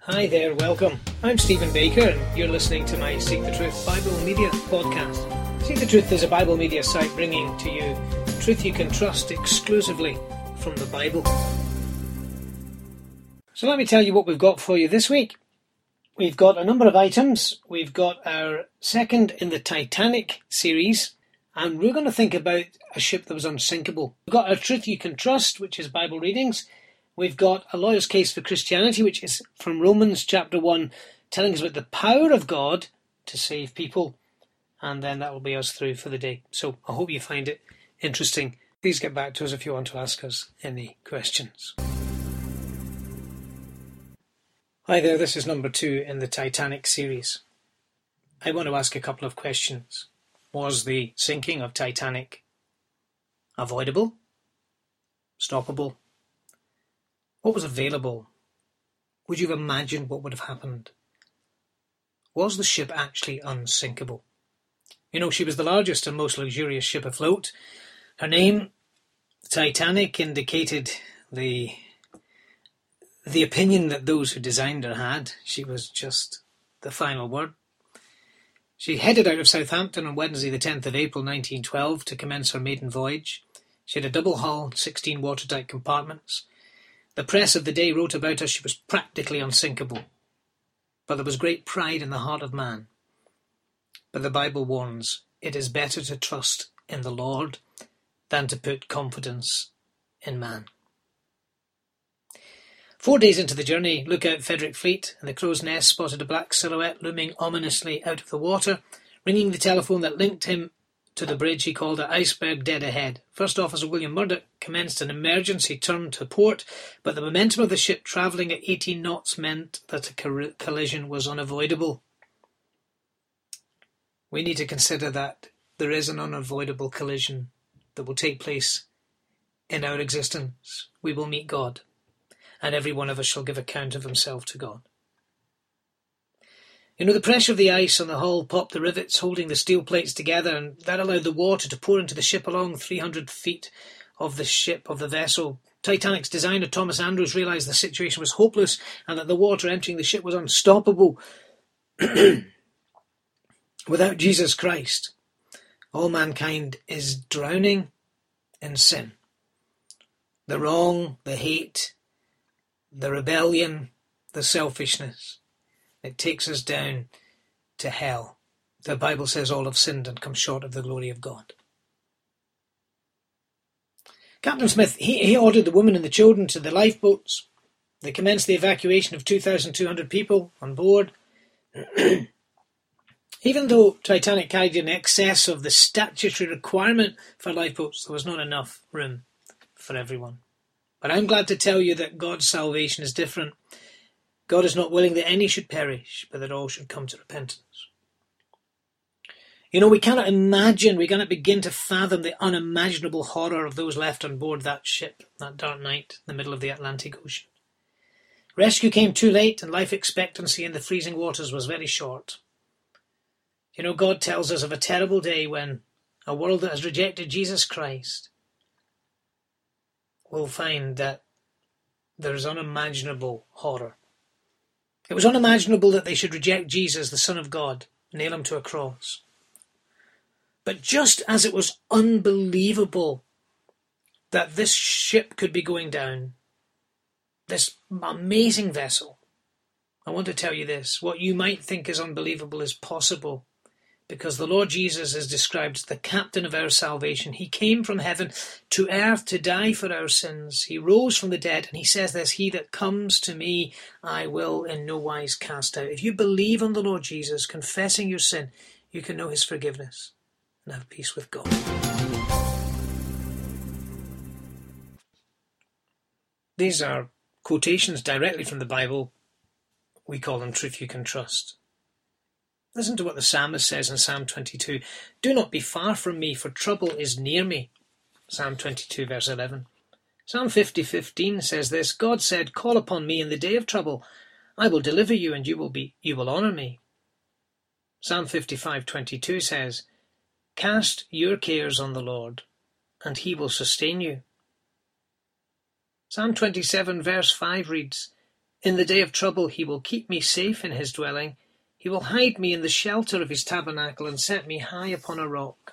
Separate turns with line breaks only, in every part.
Hi there, welcome. I'm Stephen Baker and you're listening to my Seek the Truth Bible Media podcast. Seek the Truth is a Bible media site bringing to you truth you can trust exclusively from the Bible. So let me tell you what we've got for you this week. We've got a number of items. We've got our second in the Titanic series, and we're going to think about a ship that was unsinkable. We've got our Truth You Can Trust, which is Bible readings. We've got a lawyer's case for Christianity, which is from Romans chapter 1, telling us about the power of God to save people. And then that will be us through for the day. So I hope you find it interesting. Please get back to us if you want to ask us any questions. Hi there, this is number 2 in the Titanic series. I want to ask a couple of questions. Was the sinking of Titanic avoidable? Stoppable? What was available? Would you have imagined what would have happened? Was the ship actually unsinkable? You know, she was the largest and most luxurious ship afloat. Her name, Titanic, indicated the opinion that those who designed her had. She was just the final word. She headed out of Southampton on Wednesday the 10th of April 1912 to commence her maiden voyage. She had a double hull, 16 watertight compartments. The press of the day wrote about her she was practically unsinkable. But there was great pride in the heart of man. But the Bible warns, it is better to trust in the Lord than to put confidence in man. 4 days into the journey, Lookout Frederick Fleet and the Crow's Nest spotted a black silhouette looming ominously out of the water. Ringing the telephone that linked him to the bridge, he called it iceberg dead ahead. First Officer William Murdoch commenced an emergency turn to port, but the momentum of the ship travelling at 18 knots meant that a collision was unavoidable. We need to consider that there is an unavoidable collision that will take place in our existence. We will meet God, and every one of us shall give account of himself to God. You know, the pressure of the ice on the hull popped the rivets holding the steel plates together, and that allowed the water to pour into the ship along 300 feet of the vessel. Titanic's designer, Thomas Andrews, realised the situation was hopeless and that the water entering the ship was unstoppable. Without Jesus Christ, all mankind is drowning in sin. The wrong, the hate, the rebellion, the selfishness. It takes us down to hell. The Bible says all have sinned and come short of the glory of God. Captain Smith, he ordered the women and the children to the lifeboats. They commenced the evacuation of 2,200 people on board. Even though Titanic carried in excess of the statutory requirement for lifeboats, there was not enough room for everyone. But I'm glad to tell you that God's salvation is different. God is not willing that any should perish, but that all should come to repentance. You know, we cannot begin to fathom the unimaginable horror of those left on board that ship that dark night in the middle of the Atlantic Ocean. Rescue came too late, and life expectancy in the freezing waters was very short. You know, God tells us of a terrible day when a world that has rejected Jesus Christ will find that there is unimaginable horror. It was unimaginable that they should reject Jesus, the Son of God, nail him to a cross. But just as it was unbelievable that this ship could be going down, this amazing vessel, I want to tell you this, what you might think is unbelievable is possible, because the Lord Jesus is described as the captain of our salvation. He came from heaven to earth to die for our sins. He rose from the dead, and he says this, he that comes to me, I will in no wise cast out. If you believe on the Lord Jesus, confessing your sin, you can know his forgiveness and have peace with God. These are quotations directly from the Bible. We call them truth you can trust. Listen to what the psalmist says in Psalm 22. Do not be far from me, for trouble is near me. Psalm 22, verse 11. Psalm 50:15 says this, God said, call upon me in the day of trouble. I will deliver you, and you will honour me. Psalm 55:22 says, cast your cares on the Lord, and he will sustain you. Psalm 27, verse 5 reads, In the day of trouble he will keep me safe in his dwelling. He will hide me in the shelter of his tabernacle and set me high upon a rock.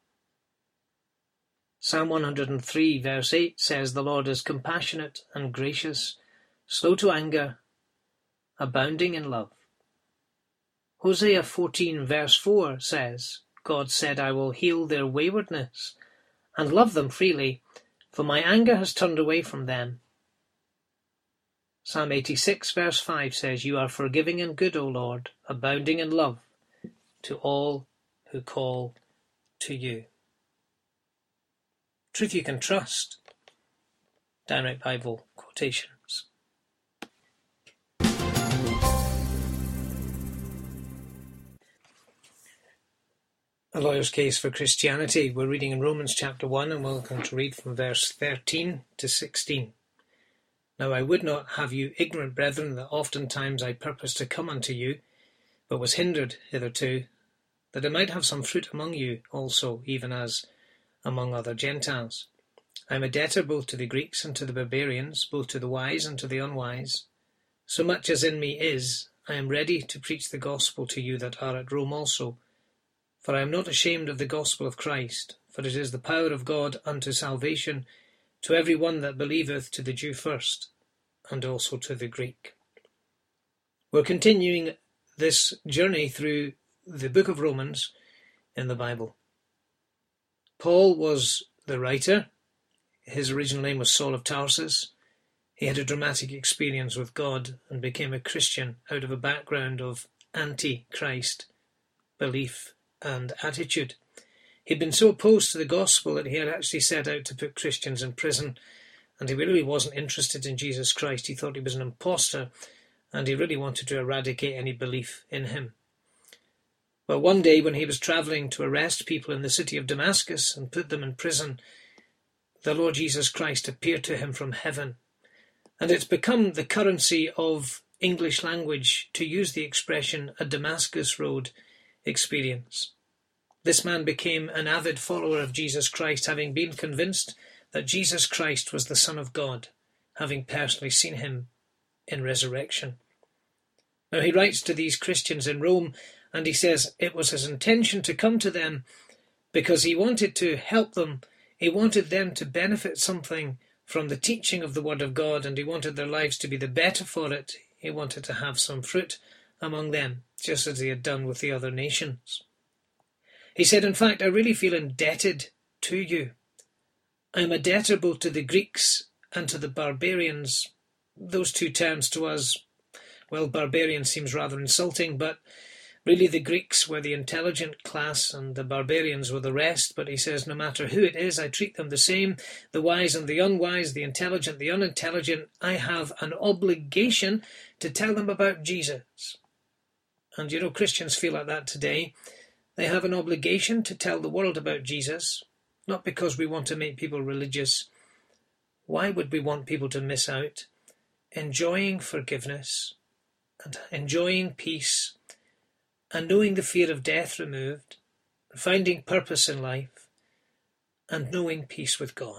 Psalm 103 verse 8 says, "The Lord is compassionate and gracious, slow to anger, abounding in love." Hosea 14 verse 4 says, "God said, I will heal their waywardness and love them freely, for my anger has turned away from them." Psalm 86 verse 5 says, "You are forgiving and good, O Lord, abounding in love to all who call to you." Truth you can trust. Downright Bible quotations. A lawyer's case for Christianity. We're reading in Romans chapter 1, and we're going to read from verse 13 to 16. "Now I would not have you ignorant, brethren, that oftentimes I purposed to come unto you, but was hindered hitherto, that I might have some fruit among you also, even as among other Gentiles. I am a debtor both to the Greeks and to the barbarians, both to the wise and to the unwise. So much as in me is, I am ready to preach the gospel to you that are at Rome also. For I am not ashamed of the gospel of Christ, for it is the power of God unto salvation to every one that believeth, to the Jew first, and also to the Greek." We're continuing this journey through the book of Romans in the Bible. Paul was the writer. His original name was Saul of Tarsus. He had a dramatic experience with God and became a Christian out of a background of anti-Christ belief and attitude. He'd been so opposed to the gospel that he had actually set out to put Christians in prison, and he really wasn't interested in Jesus Christ. He thought he was an impostor, and he really wanted to eradicate any belief in him. Well, one day when he was travelling to arrest people in the city of Damascus and put them in prison, the Lord Jesus Christ appeared to him from heaven. And it's become the currency of English language to use the expression a Damascus Road experience. This man became an avid follower of Jesus Christ, having been convinced that Jesus Christ was the Son of God, having personally seen him in resurrection. Now he writes to these Christians in Rome, and he says it was his intention to come to them because he wanted to help them. He wanted them to benefit something from the teaching of the Word of God, and he wanted their lives to be the better for it. He wanted to have some fruit among them, just as he had done with the other nations. He said, in fact, I really feel indebted to you. I am a debtor both to the Greeks and to the barbarians. Those two terms to us, well, barbarian seems rather insulting, but really the Greeks were the intelligent class and the barbarians were the rest. But he says, no matter who it is, I treat them the same, the wise and the unwise, the intelligent, the unintelligent. I have an obligation to tell them about Jesus. And you know, Christians feel like that today. They have an obligation to tell the world about Jesus, not because we want to make people religious. Why would we want people to miss out? Enjoying forgiveness and enjoying peace and knowing the fear of death removed, finding purpose in life and knowing peace with God.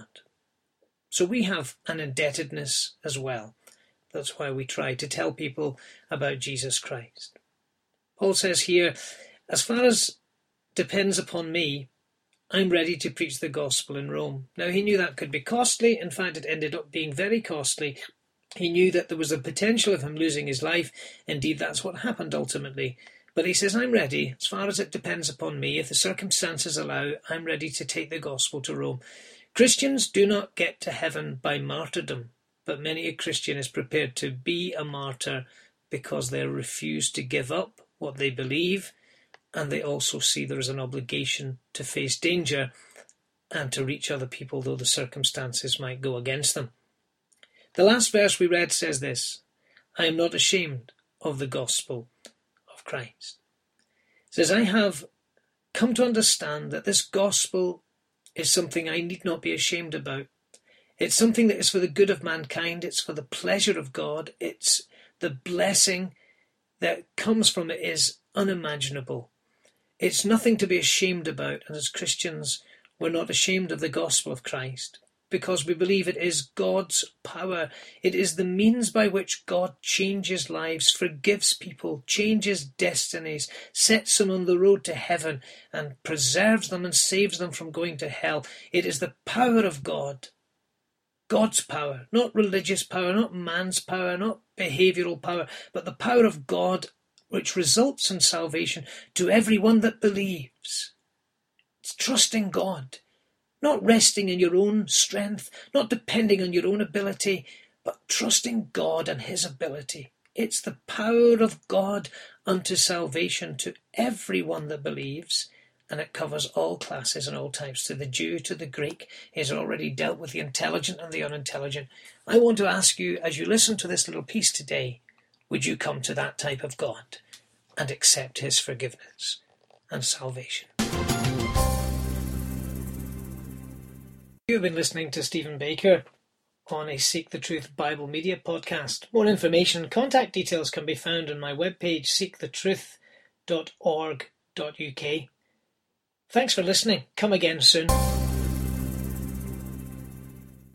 So we have an indebtedness as well. That's why we try to tell people about Jesus Christ. Paul says here, as far as depends upon me, I'm ready to preach the gospel in Rome. Now he knew that could be costly. In fact, it ended up being very costly. He knew that there was a potential of him losing his life. Indeed, that's what happened ultimately. But he says, I'm ready, as far as it depends upon me. If the circumstances allow, I'm ready to take the gospel to Rome. Christians do not get to heaven by martyrdom, but many a Christian is prepared to be a martyr because they refuse to give up what they believe, and they also see there is an obligation to face danger and to reach other people, though the circumstances might go against them. The last verse we read says this, I am not ashamed of the gospel of Christ. It says, I have come to understand that this gospel is something I need not be ashamed about. It's something that is for the good of mankind. It's for the pleasure of God. It's the blessing that comes from it is unimaginable. It's nothing to be ashamed about, and as Christians, we're not ashamed of the gospel of Christ. because we believe it is God's power. It is the means by which God changes lives, forgives people, changes destinies, sets them on the road to heaven, and preserves them and saves them from going to hell. It is the power of God. God's power, not religious power, not man's power, not behavioural power, but the power of God which results in salvation to everyone that believes. It's trusting God, not resting in your own strength, not depending on your own ability, but trusting God and his ability. It's the power of God unto salvation to everyone that believes, and it covers all classes and all types, to the Jew, to the Greek. He's already dealt with the intelligent and the unintelligent. I want to ask you, as you listen to this little piece today, would you come to that type of God and accept his forgiveness and salvation? You've been listening to Stephen Baker on a Seek the Truth Bible Media podcast. More information and contact details can be found on my webpage, seekthetruth.org.uk. Thanks for listening. Come again soon.